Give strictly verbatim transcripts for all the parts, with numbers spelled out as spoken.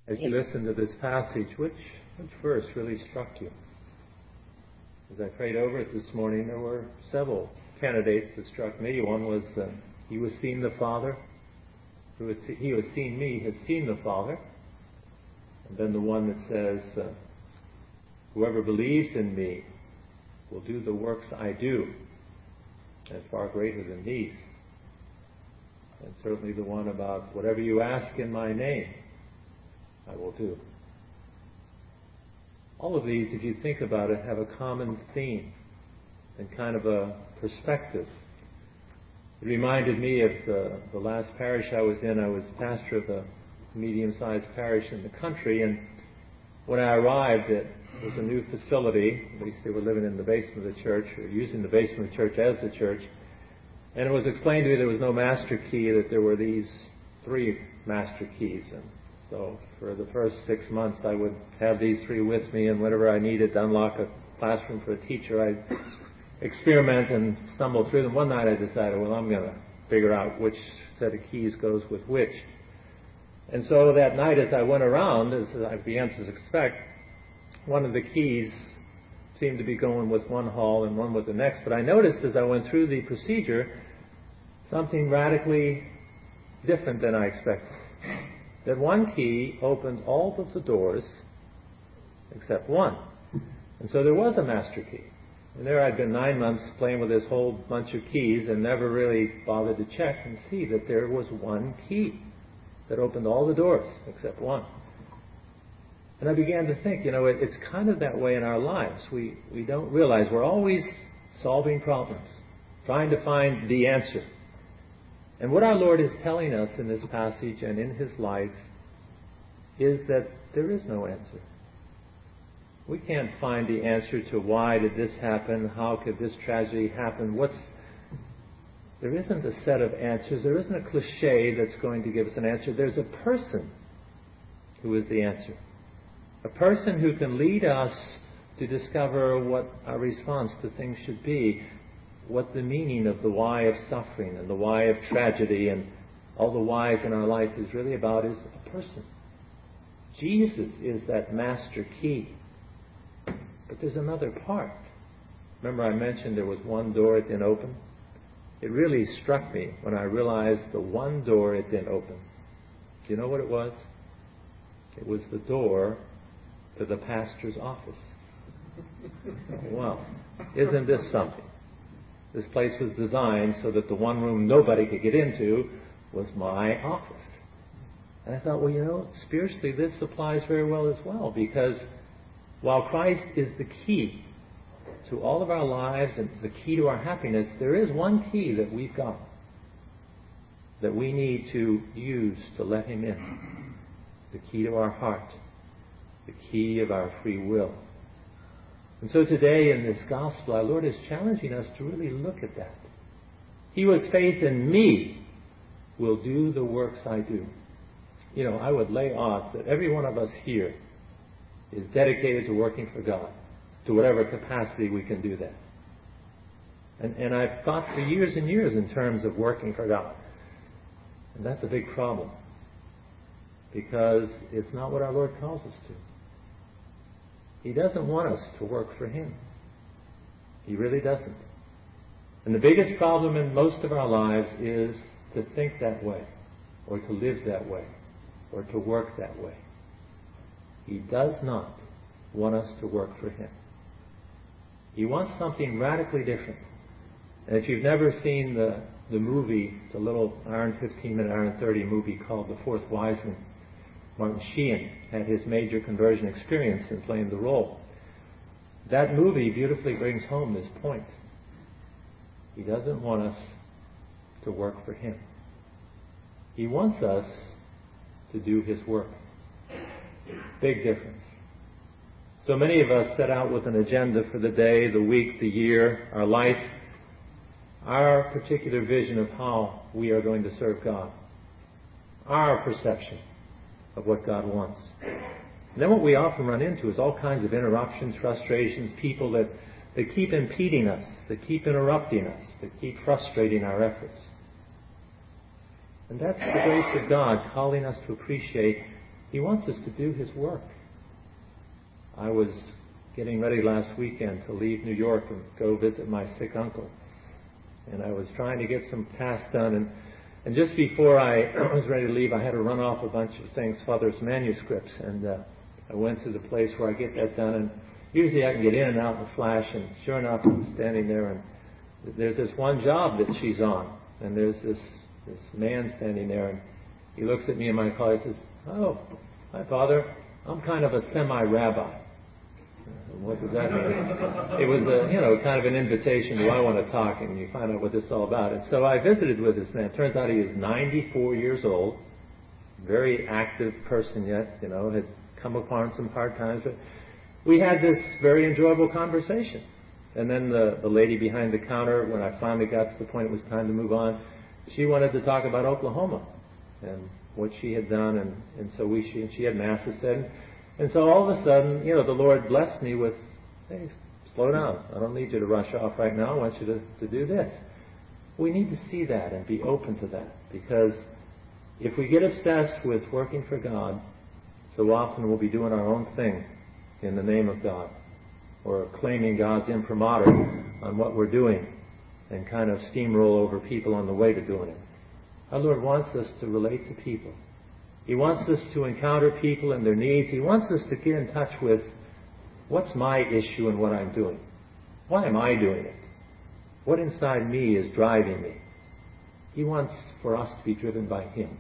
As you listen to this passage, which, which verse really struck you? As I prayed over it this morning, there were several candidates that struck me. One was, uh, he who has seen the Father, who has se- he who has seen me has seen the Father. And then the one that says, uh, whoever believes in me will do the works I do, and far greater than these. And certainly the one about whatever you ask in my name, I will do. All of these, if you think about it, have a common theme and kind of a perspective. It reminded me of the, the last parish I was in. I was pastor of a medium-sized parish in the country, and when I arrived, it was a new facility. At least they were living in the basement of the church, or using the basement of the church as the church. And it was explained to me there was no master key, that there were these three master keys. And so for the first six months, I would have these three with me, and whenever I needed to unlock a classroom for a teacher, I'd experiment and stumble through them. One night I decided, well, I'm going to figure out which set of keys goes with which. And so that night, as I went around, as I began to expect, one of the keys seemed to be going with one hall and one with the next. But I noticed as I went through the procedure something radically different than I expected. That one key opened all of the doors except one. And so there was a master key. And there I'd been nine months playing with this whole bunch of keys and never really bothered to check and see that there was one key that opened all the doors except one. And I began to think, you know, it, it's kind of that way in our lives. We, we don't realize we're always solving problems, trying to find the answer. And what our Lord is telling us in this passage and in His life is that there is no answer. We can't find the answer to why did this happen, how could this tragedy happen, what's... There isn't a set of answers. There isn't a cliche that's going to give us an answer. There's a person who is the answer. A person who can lead us to discover what our response to things should be, what the meaning of the why of suffering and the why of tragedy and all the whys in our life is really about is a person. Jesus is that master key. But there's another part. Remember I mentioned there was one door it didn't open? It really struck me when I realized the one door it didn't open. Do you know what it was? It was the door to the pastor's office. Well, isn't this something? This place was designed so that the one room nobody could get into was my office. And I thought, well, you know, spiritually this applies very well as well, because while Christ is the key to all of our lives and the key to our happiness, there is one key that we've got that we need to use to let Him in. The key to our heart. The key of our free will. And so today in this gospel, our Lord is challenging us to really look at that. He who has faith in me will do the works I do. You know, I would lay odds that every one of us here is dedicated to working for God, to whatever capacity we can do that. And, and I've thought for years and years in terms of working for God. And that's a big problem, because it's not what our Lord calls us to. He doesn't want us to work for Him. He really doesn't. And the biggest problem in most of our lives is to think that way, or to live that way, or to work that way. He does not want us to work for Him. He wants something radically different. And if you've never seen the, the movie, it's a little hour and fifteen minute, hour and thirty movie called The Fourth Wiseman. Martin Sheehan had his major conversion experience in playing the role. That movie beautifully brings home this point. He doesn't want us to work for Him. He wants us to do His work. Big difference. So many of us set out with an agenda for the day, the week, the year, our life, our particular vision of how we are going to serve God, our perception of what God wants. And then what we often run into is all kinds of interruptions, frustrations, people that, that keep impeding us, that keep interrupting us, that keep frustrating our efforts. And that's the grace of God calling us to appreciate He wants us to do His work. I was getting ready last weekend to leave New York and go visit my sick uncle. And I was trying to get some tasks done. And, and just before I was ready to leave, I had to run off a bunch of things, Father's manuscripts. And uh, I went to the place where I get that done. And usually I can get in and out in a flash. And sure enough, I'm standing there. And there's this one job that she's on. And there's this, this man standing there. And he looks at me in my car and says, "Oh, hi, Father. I'm kind of a semi-rabbi." What does that mean? It was a, you know, kind of an invitation. Do I want to talk? And you find out what this is all about. And so I visited with this man. It turns out he is ninety-four years old, very active person yet, you know, had come upon some hard times. But we had this very enjoyable conversation. And then the, the lady behind the counter, when I finally got to the point it was time to move on, she wanted to talk about Oklahoma and what she had done. And, and so we she, she had masses said. And so all of a sudden, you know, the Lord blessed me with, "Hey, slow down. I don't need you to rush off right now. I want you to, to do this." We need to see that and be open to that. Because if we get obsessed with working for God, so often we'll be doing our own thing in the name of God, or claiming God's imprimatur on what we're doing and kind of steamroll over people on the way to doing it. Our Lord wants us to relate to people. He wants us to encounter people and their needs. He wants us to get in touch with, what's my issue and what I'm doing? Why am I doing it? What inside me is driving me? He wants for us to be driven by Him.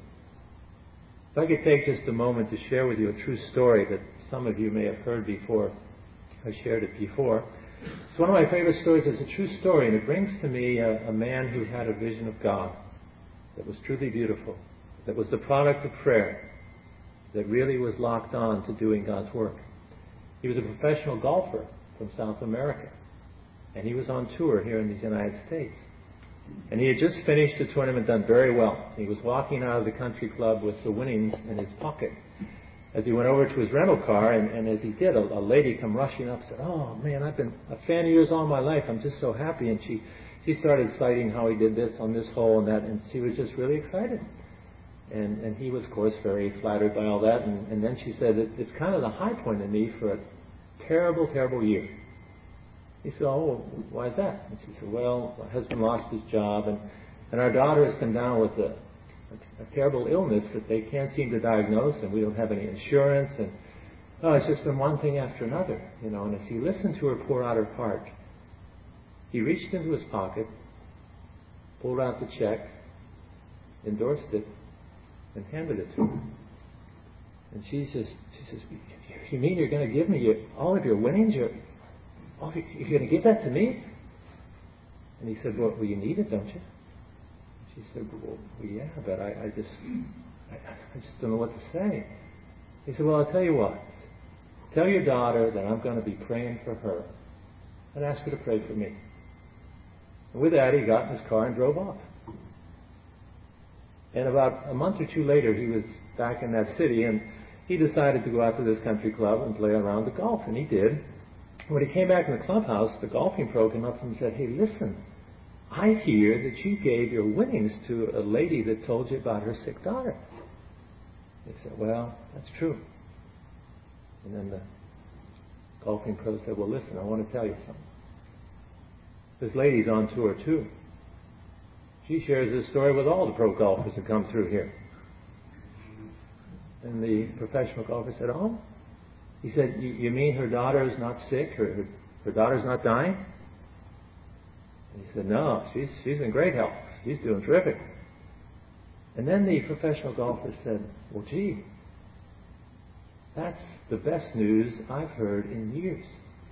If I could take just a moment to share with you a true story that some of you may have heard before. I shared it before. It's one of my favorite stories. It's a true story, and it brings to me a, a man who had a vision of God that was truly beautiful, that was the product of prayer, that really was locked on to doing God's work. He was a professional golfer from South America, and he was on tour here in the United States. And he had just finished a tournament, done very well. He was walking out of the country club with the winnings in his pocket. As he went over to his rental car, and, and as he did, a, a lady come rushing up and said, "Oh, man, I've been a fan of yours all my life. I'm just so happy." And she, she started citing how he did this on this hole and that, and she was just really excited. And, and he was, of course, very flattered by all that. And, and then she said, it, it's kind of the high point in me for a terrible, terrible year. He said, "Oh, why is that?" And she said, "Well, my husband lost his job, and, and our daughter has come down with a, a, a terrible illness that they can't seem to diagnose, and we don't have any insurance. And oh, it's just been one thing after another, you know." And as he listened to her pour out her heart, he reached into his pocket, pulled out the check, endorsed it, and handed it to her. And she says, she says, "You mean you're going to give me your, all of your winnings? You're, oh, you're going to give that to me?" And he said, "Well, well you need it, don't you?" She said, "Well, well yeah, but I, I just, I, I just don't know what to say." He said, "Well, I'll tell you what. Tell your daughter that I'm going to be praying for her, and ask her to pray for me." And with that, he got in his car and drove off. And about a month or two later, he was back in that city, and he decided to go out to this country club and play around the golf, and he did. When he came back in the clubhouse, the golfing pro came up to him and said, "Hey, listen, I hear that you gave your winnings to a lady that told you about her sick daughter." He said, "Well, that's true." And then the golfing pro said, "Well, listen, I want to tell you something. This lady's on tour too. She shares this story with all the pro golfers that come through here." And the professional golfer said, "Oh?" He said, "You, you mean her daughter is not sick? Her, her, her daughter's not dying?" And he said, "No, she's, she's in great health. She's doing terrific." And then the professional golfer said, "Well, gee, that's the best news I've heard in years."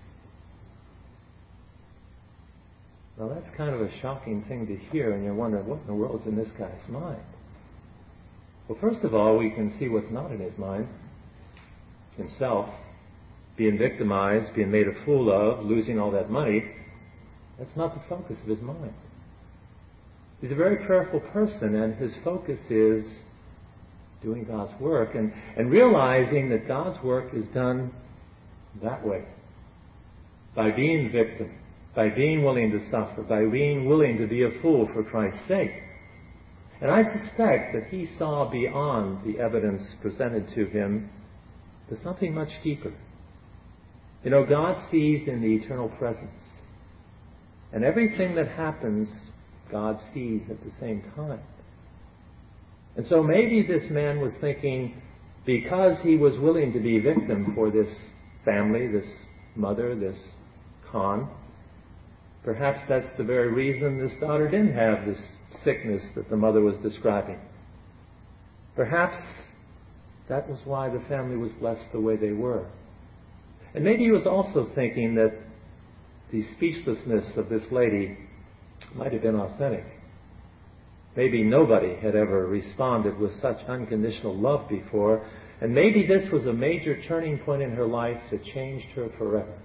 Now that's kind of a shocking thing to hear, and you're wondering, what in the world's in this guy's mind? Well, first of all, we can see what's not in his mind. Himself, being victimized, being made a fool of, losing all that money. That's not the focus of his mind. He's a very prayerful person, and his focus is doing God's work and, and realizing that God's work is done that way. By being victim, by being willing to suffer, by being willing to be a fool for Christ's sake. And I suspect that he saw beyond the evidence presented to him to something much deeper. You know, God sees in the eternal presence. And everything that happens, God sees at the same time. And so maybe this man was thinking, because he was willing to be victim for this family, this mother, this Khan, perhaps that's the very reason this daughter didn't have this sickness that the mother was describing. Perhaps that was why the family was blessed the way they were. And maybe he was also thinking that the speechlessness of this lady might have been authentic. Maybe nobody had ever responded with such unconditional love before, and maybe this was a major turning point in her life that changed her forever.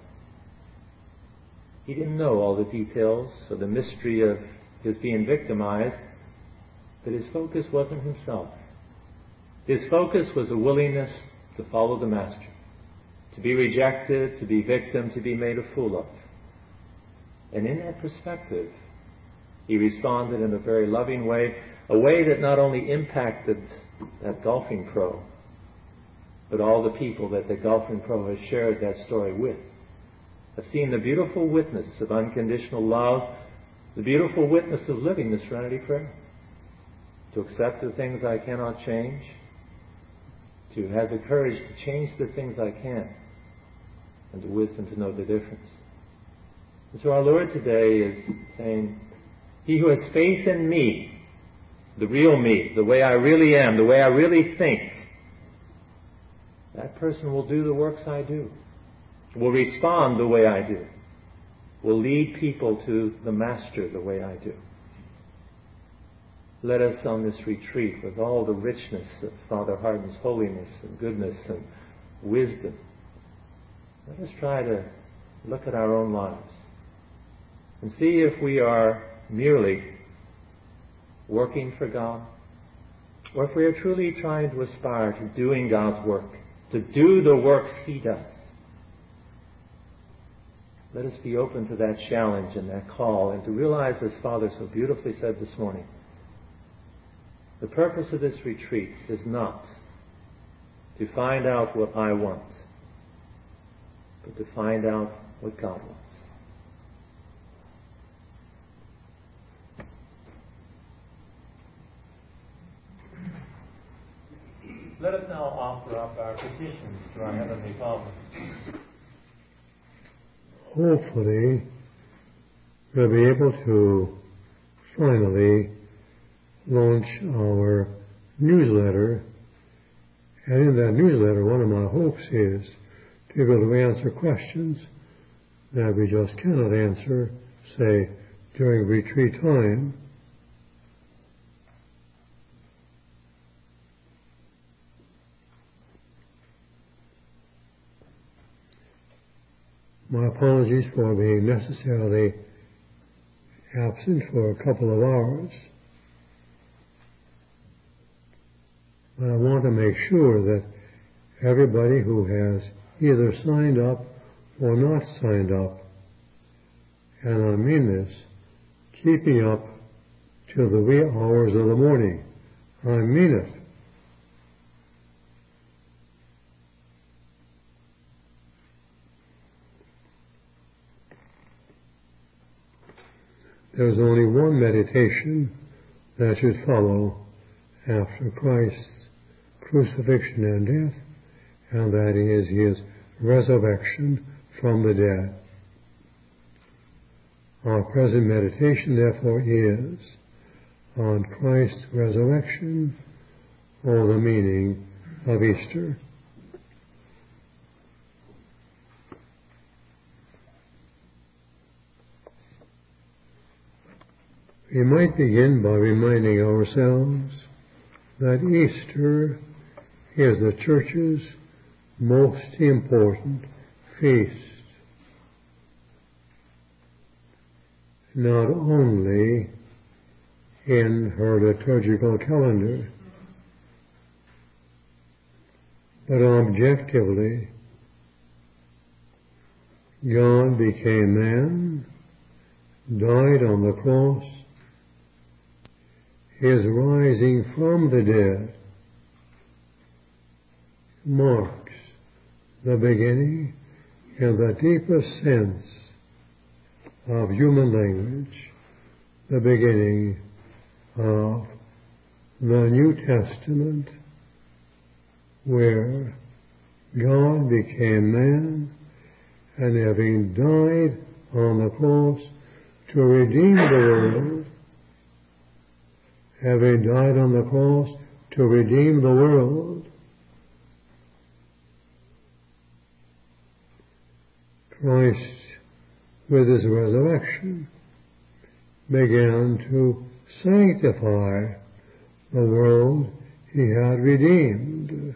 He didn't know all the details or the mystery of his being victimized, but his focus wasn't himself. His focus was a willingness to follow the Master, to be rejected, to be victim, to be made a fool of. And in that perspective, he responded in a very loving way, a way that not only impacted that golfing pro, but all the people that the golfing pro has shared that story with. I've seen the beautiful witness of unconditional love, the beautiful witness of living the Serenity Prayer. To accept the things I cannot change, to have the courage to change the things I can, and the wisdom to know the difference. And so our Lord today is saying, he who has faith in me, the real me, the way I really am, the way I really think, that person will do the works I do, will respond the way I do, will lead people to the Master the way I do. Let us on this retreat, with all the richness of Father Hardon's holiness and goodness and wisdom, let us try to look at our own lives and see if we are merely working for God, or if we are truly trying to aspire to doing God's work, to do the works He does. Let us be open to that challenge and that call, and to realize, as Father so beautifully said this morning, the purpose of this retreat is not to find out what I want, but to find out what God wants. Let us now offer up our petitions to our Heavenly Father. Hopefully, we'll be able to finally launch our newsletter. And in that newsletter, one of my hopes is to be able to answer questions that we just cannot answer, say, during retreat time. My apologies for being necessarily absent for a couple of hours. But I want to make sure that everybody who has either signed up or not signed up, and I mean this, keeping up till the wee hours of the morning. I mean it. There's only one meditation that should follow after Christ's crucifixion and death, and that is His resurrection from the dead. Our present meditation, therefore, is on Christ's resurrection, or the meaning of Easter. We might begin by reminding ourselves that Easter is the Church's most important feast. Not only in her liturgical calendar, but objectively, God became man, died on the cross. his rising from the dead marks the beginning in the deepest sense of human language, the beginning of the New Testament, where God became man, and having died on the cross to redeem the world, having died on the cross to redeem the world, Christ, with his resurrection, began to sanctify the world he had redeemed.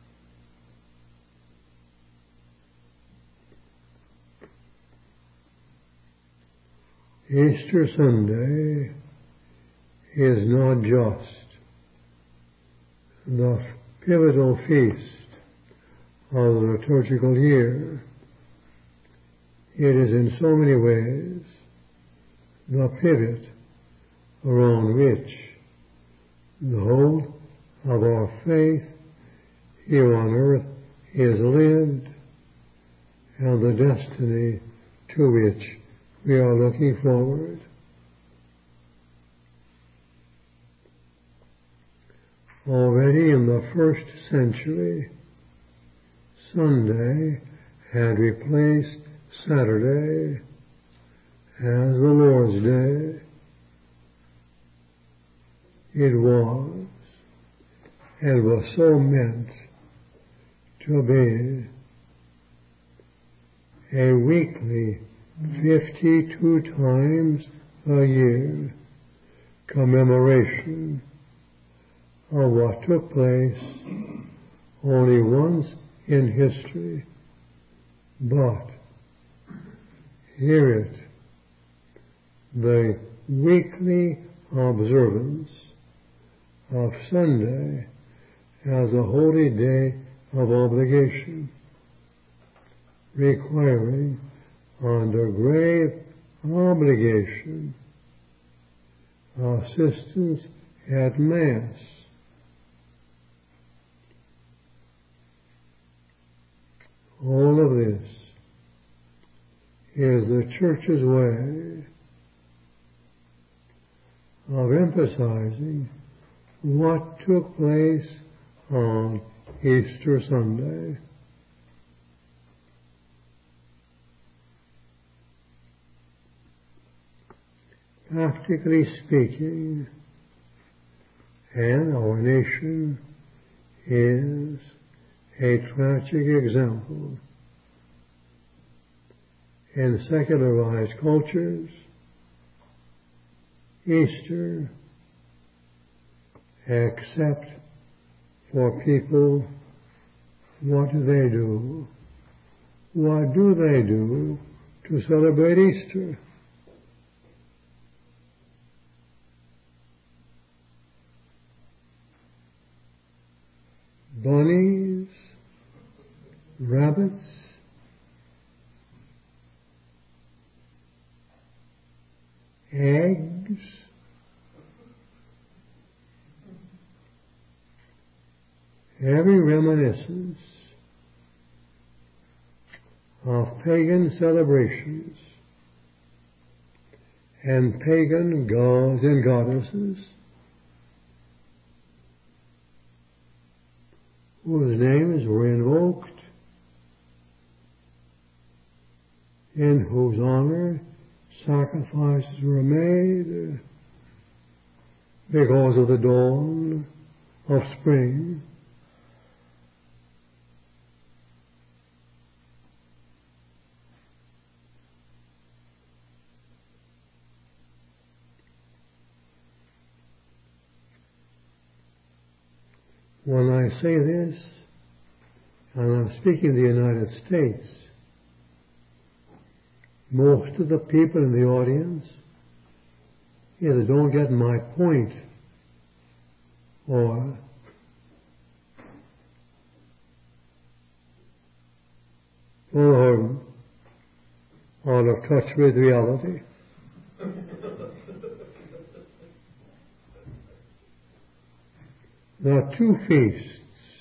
Easter Sunday is not just the pivotal feast of the liturgical year. It is in so many ways the pivot around which the whole of our faith here on earth is lived, and the destiny to which we are looking forward. Already in the first century, Sunday had replaced Saturday as the Lord's Day. It was, and was so meant to be a weekly, fifty-two times a year commemoration of what took place only once in history, but hear it, the weekly observance of Sunday as a holy day of obligation, requiring under grave obligation assistance at Mass. All of this is the Church's way of emphasizing what took place on Easter Sunday. Practically speaking, and our nation is a tragic example. In secularized cultures, Easter, except for people, what do they do? What do they do to celebrate Easter? Bunnies, rabbits, eggs, every reminiscence of pagan celebrations and pagan gods and goddesses whose names were invoked, in whose honor sacrifices were made because of the dawn of spring. When I say this, and I'm speaking of the United States, most of the people in the audience either don't get my point or or out of touch with reality. There are two feasts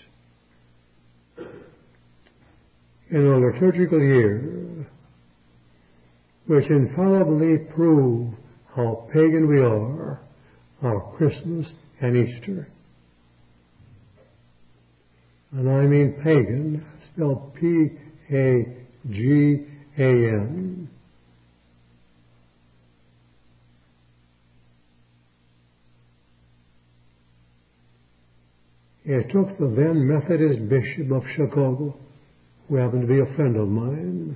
in a liturgical year which infallibly prove how pagan we are, are Christmas and Easter. And I mean pagan, spelled P A G A N. It took the then Methodist Bishop of Chicago, who happened to be a friend of mine,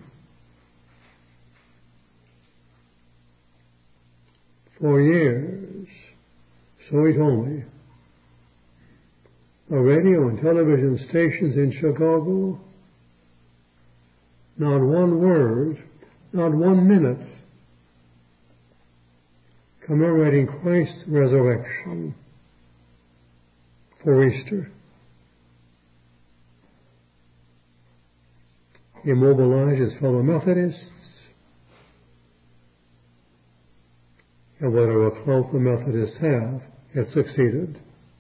for years, so he told me, the radio and television stations in Chicago, not one word, not one minute, commemorating Christ's resurrection for Easter. He mobilized his fellow Methodists, and whatever clout the Methodists have, it succeeded.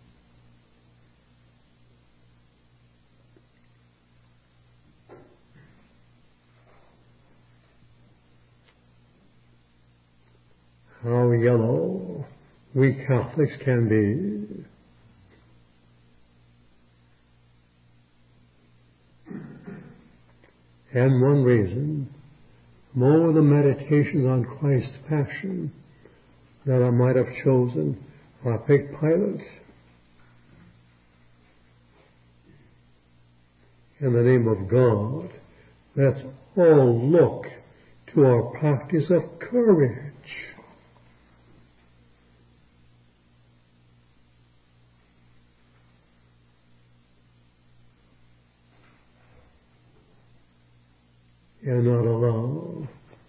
How yellow we Catholics can be. And one reason, more the meditations on Christ's passion that I might have chosen, I picked Pilate. In the name of God, let's all look to our practice of courage. And not allow.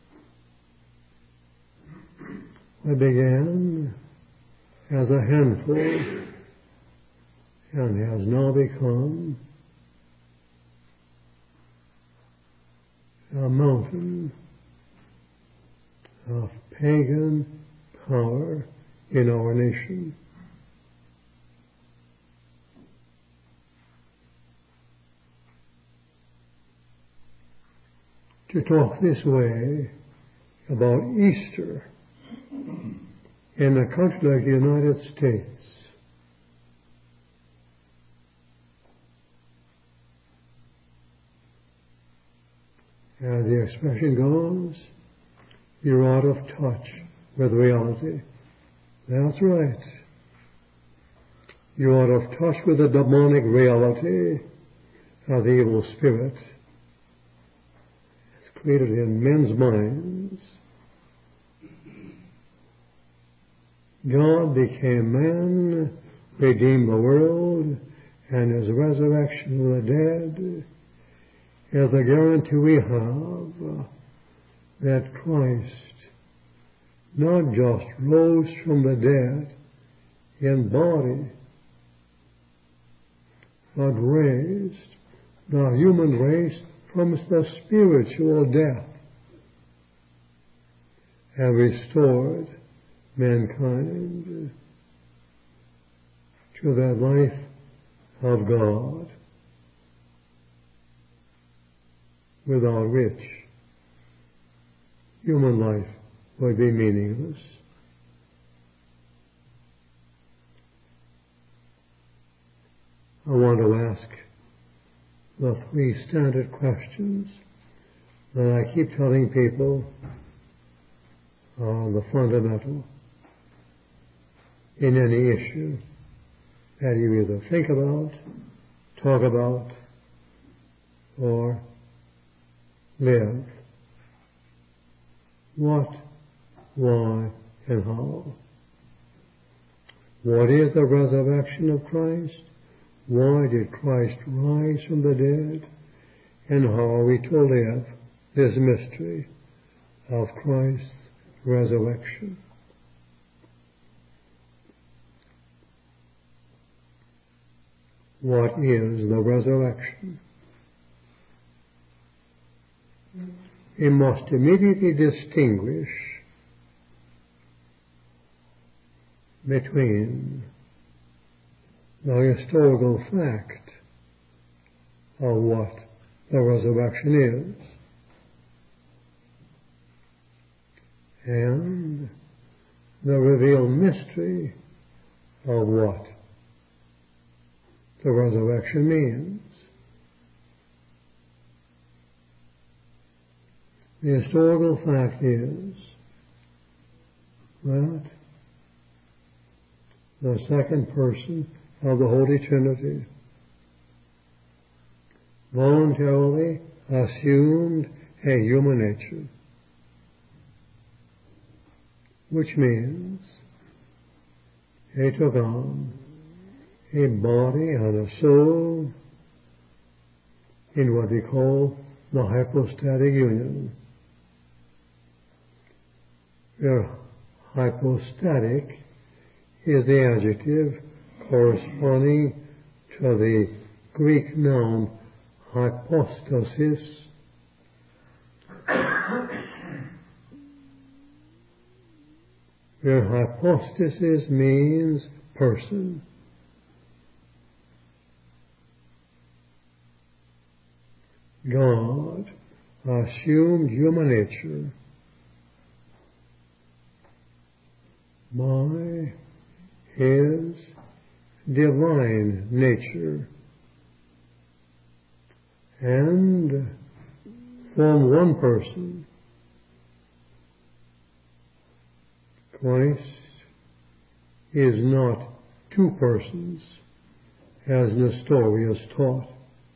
I began as a handful and has now become a mountain of pagan power in our nation. To talk this way about Easter in a country like the United States as the expression goes, you're out of touch with reality. That's right. You're out of touch with the demonic reality of the evil spirit created in men's minds. God became man, redeemed the world, and his resurrection from the dead is a guarantee we have that Christ not just rose from the dead in body, but raised the human race from the spiritual death and restored mankind to that life of God, without which human life would be meaningless. I want to ask the three standard questions that I keep telling people are the fundamental in any issue that you either think about, talk about, or live. What, why, and how? What is the resurrection of Christ? Why did Christ rise from the dead? And how are we to live this mystery of Christ's resurrection? What is the resurrection? We must immediately distinguish between the historical fact of what the resurrection is. And the revealed mystery of what the resurrection means. The historical fact is that the second person of the Holy Trinity voluntarily assumed a human nature, which means he took on a body and a soul in what we call the hypostatic union. Where hypostatic is the adjective corresponding to the Greek noun hypostasis, where hypostasis means person. God assumed human nature by his divine nature, and from one person, Christ is not two persons, as Nestorius taught.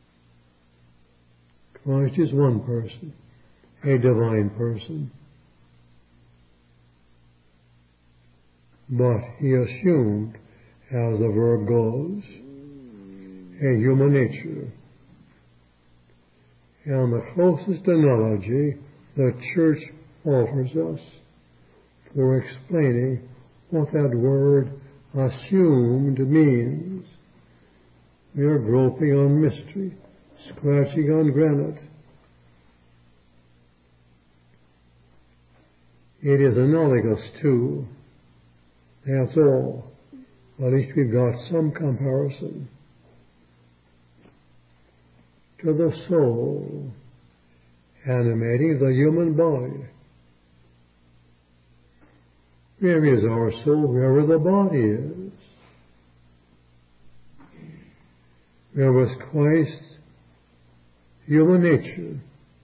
Christ is one person, a divine person. But he assumed, as the verb goes, a human nature. And the closest analogy the Church offers us for explaining what that word assumed means. We are groping on mystery, scratching on granite. It is analogous to, that's all. At least we've got some comparison to the soul animating the human body. Where is our soul? Wherever the body is. Where was Christ's human nature?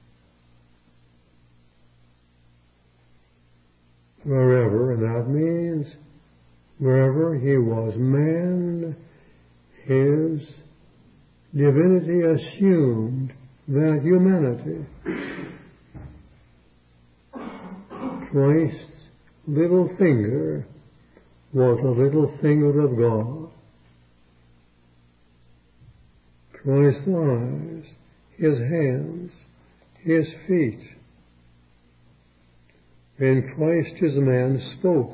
Wherever, and that means wherever he was man, his divinity assumed that humanity. Christ's little finger was the little finger of God. Christ's eyes, his hands, his feet. When Christ as man spoke,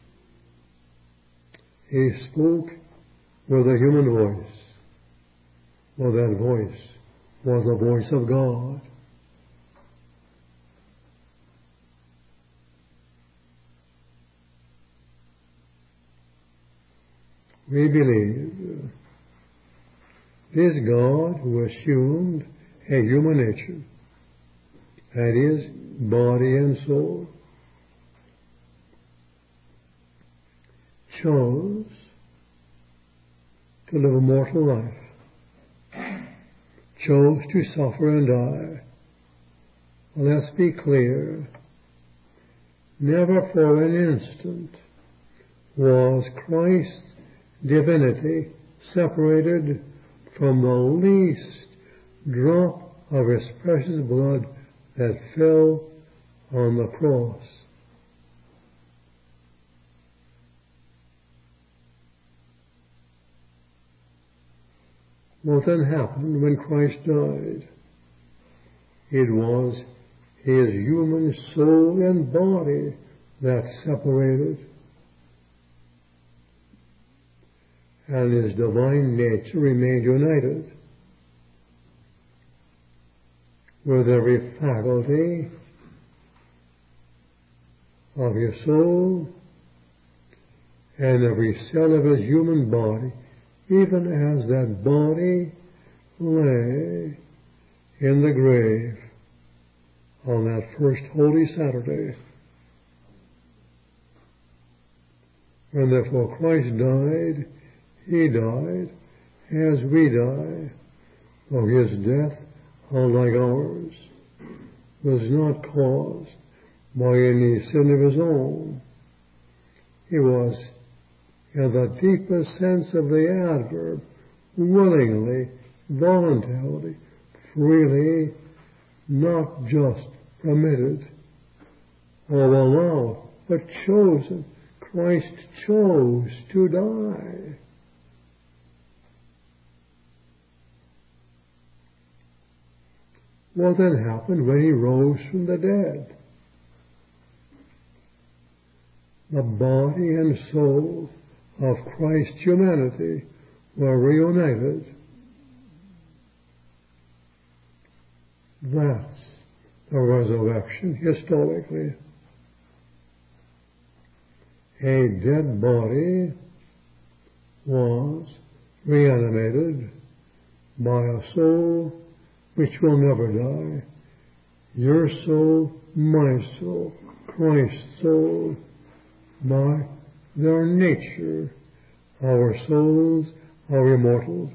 he spoke with a human voice. Well, that voice was the voice of God. We believe this God who assumed a human nature, that is, body and soul, chose to live a mortal life, chose to suffer and die. Well, let's be clear. Never for an instant was Christ's divinity separated from the least drop of his precious blood that fell on the cross. What then happened when Christ died? It was his human soul and body that separated, and his divine nature remained united with every faculty of his soul and every cell of his human body even as that body lay in the grave on that first Holy Saturday. When therefore Christ died, he died as we die, for his death, unlike ours, was not caused by any sin of his own. He was, in the deepest sense of the adverb, willingly, voluntarily, freely, not just permitted or allowed, but chosen. Christ chose to die. What then happened when he rose from the dead? The body and soul of Christ's humanity were reunited. That's the resurrection historically. A dead body was reanimated by a soul which will never die. Your soul, my soul, Christ's soul, by their nature, our souls are immortal.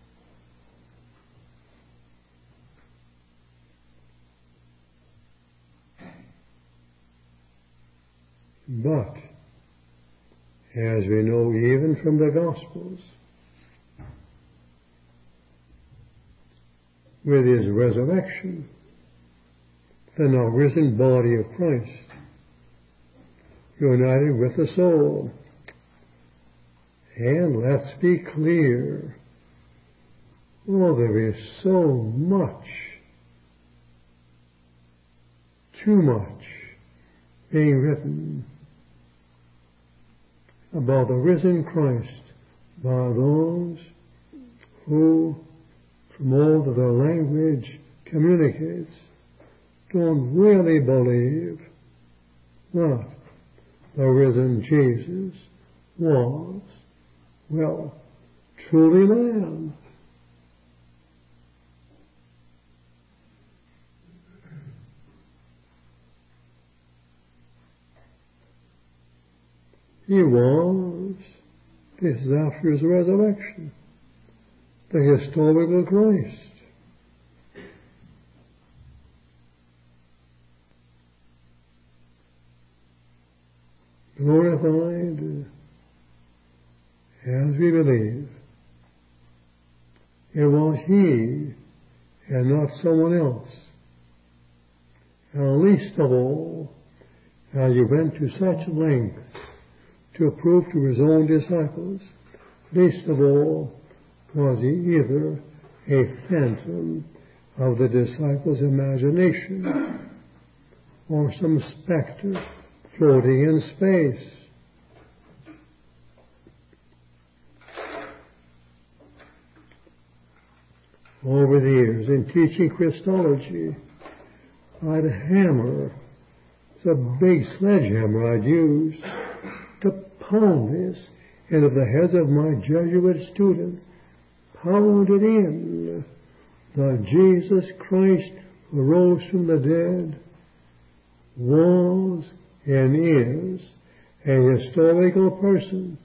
But, as we know even from the Gospels, with his resurrection, the now risen body of Christ, united with the soul. And let's be clear, oh, there is so much, too much being written about the risen Christ by those who, from all that their language communicates, don't really believe that the risen Jesus was, well, truly man. He was, this is after his resurrection, the historical Christ. Glorified as we believe. It was he and not someone else. And least of all, as he went to such lengths to prove to his own disciples, least of all was he either a phantom of the disciples' imagination or some specter floating in space. Over the years, in teaching Christology, I'd hammer, it's a big sledgehammer I'd use to pound this into the heads of my Jesuit students, pound it in that Jesus Christ who rose from the dead was and is a historical person.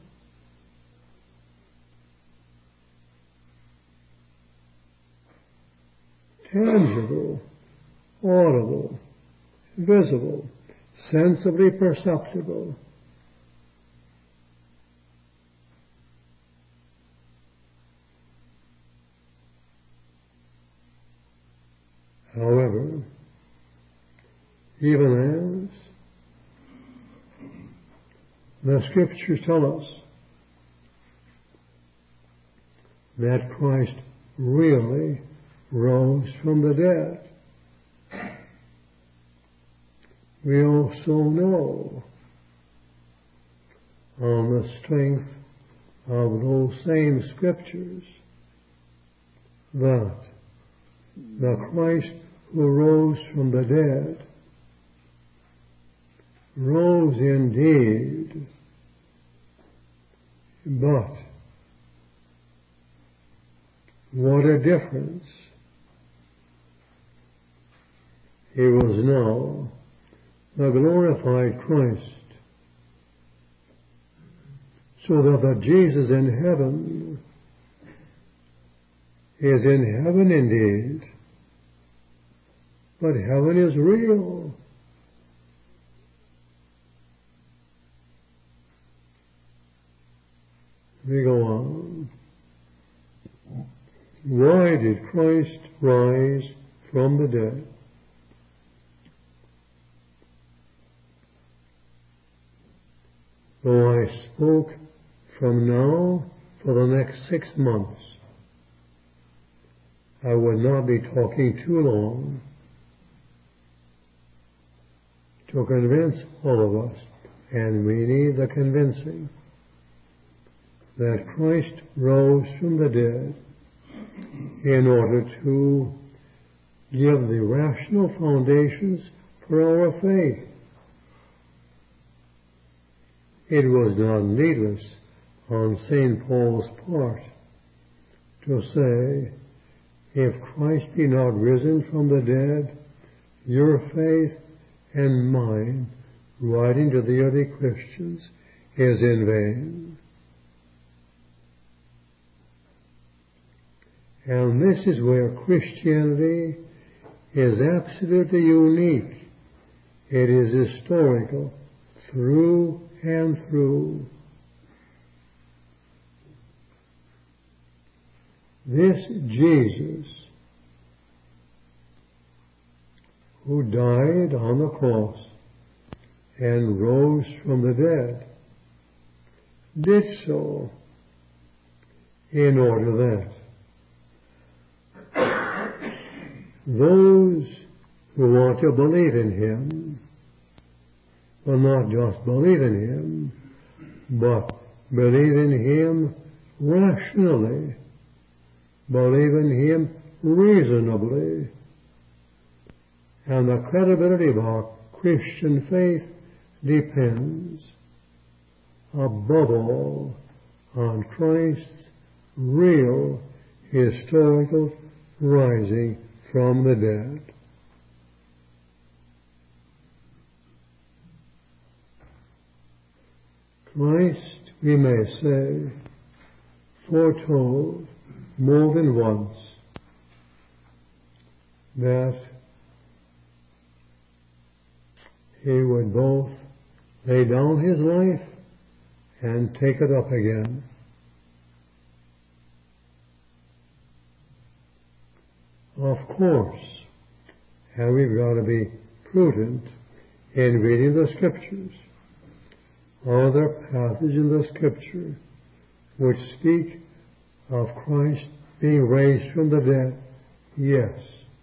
Tangible, audible, visible, sensibly perceptible. However, even as the Scriptures tell us that Christ really rose from the dead, we also know, on the strength of those same Scriptures, that the Christ who rose from the dead rose indeed, but What a difference. He was now the glorified Christ, so that the Jesus in heaven is in heaven indeed, but heaven is real. We go on. Why did Christ rise from the dead? Though I spoke from now for the next six months, I would not be talking too long to convince all of us, and we need the convincing, that Christ rose from the dead in order to give the rational foundations for our faith. It was not needless on Saint Paul's part to say, if Christ be not risen from the dead, your faith and mine, writing to the early Christians, is in vain. And this is where Christianity is absolutely unique. It is historical through and through. This Jesus, who died on the cross and rose from the dead, did so in order that those who want to believe in Him will not just believe in Him, but believe in Him rationally, believe in Him reasonably. And the credibility of our Christian faith depends, above all, on Christ's real historical rising from the dead. Christ, we may say, foretold more than once that He would both lay down His life and take it up again. Of course, and we've got to be prudent in reading the Scriptures. Are there passages in the Scripture which speak of Christ being raised from the dead? Yes.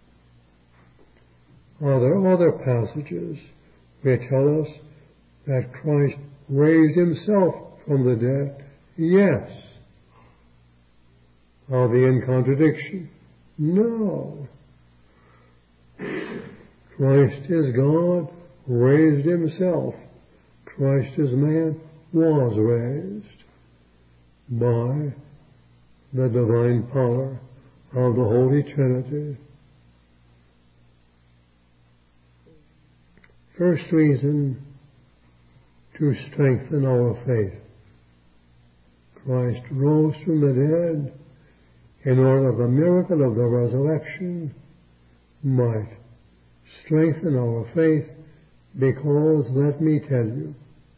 Are there other passages which tell us that Christ raised Himself from the dead? Yes. Are they in contradiction? No. Christ is God, raised Himself. Christ as man was raised by the divine power of the Holy Trinity. First reason to strengthen our faith. Christ rose from the dead in order that the miracle of the resurrection might strengthen our faith, because, let me tell you,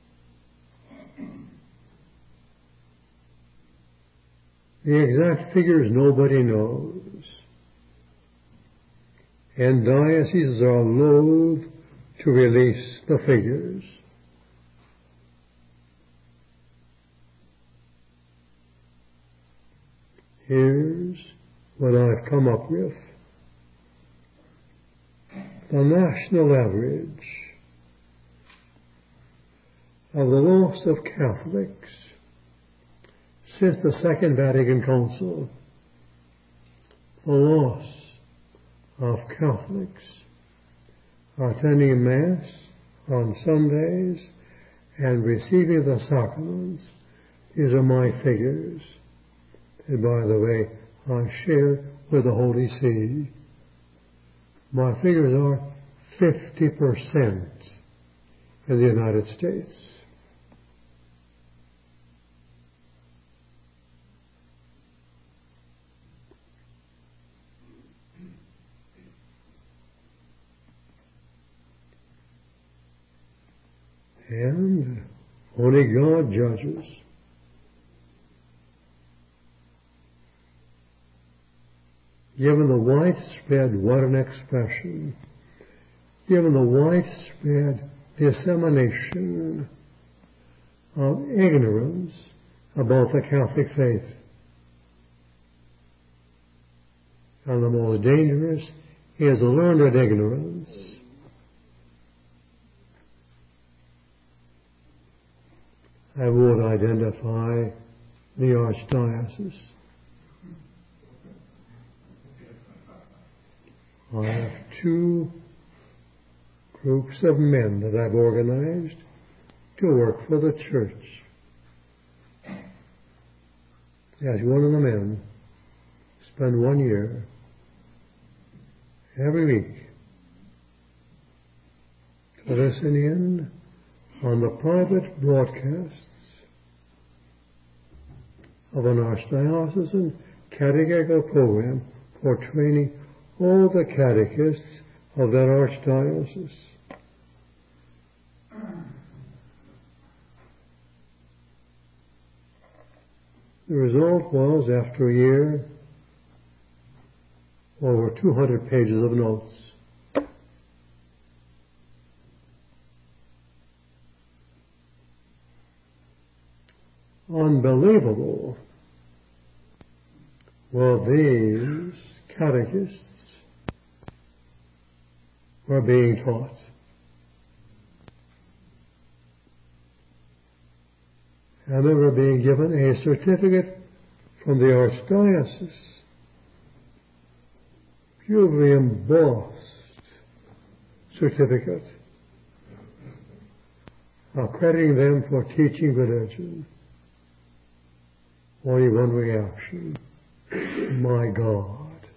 the exact figures nobody knows, and dioceses are loath to release the figures. Here's what I've come up with. The national average of the loss of Catholics since the Second Vatican Council, the loss of Catholics attending Mass on Sundays and receiving the sacraments. These are my figures. And by the way, I share with the Holy See. My figures are fifty percent in the United States. And only God judges. Given the widespread, what an expression, given the widespread dissemination of ignorance about the Catholic faith, and the most dangerous is learned ignorance. I would identify the Archdiocese. I have two groups of men that I've organized to work for the church. As one of the men, spend one year every week to listen in on the private broadcasts of an archdiocesan catechetical program for training all the catechists of that archdiocese. The result was, after a year, over two hundred pages of notes. Unbelievable. Well, these catechists were being taught. And they were being given a certificate from the archdiocese, beautifully embossed certificate, accrediting them for teaching religion. Only one reaction: my God.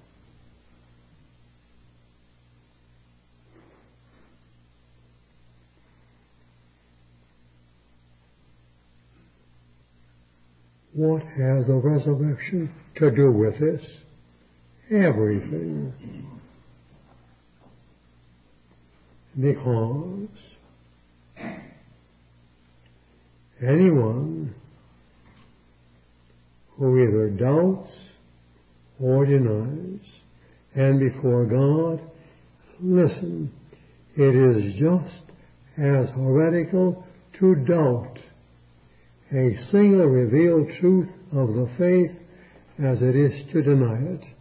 What has the resurrection to do with this? Everything. Because anyone who either doubts or denies, and before God, listen, it is just as heretical to doubt a single revealed truth of the faith as it is to deny it.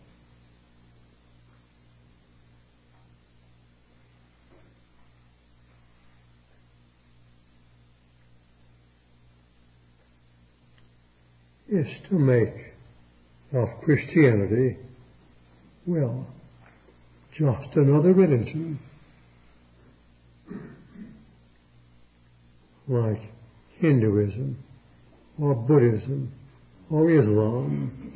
Is to make of Christianity, well, just another religion, like Hinduism or Buddhism or Islam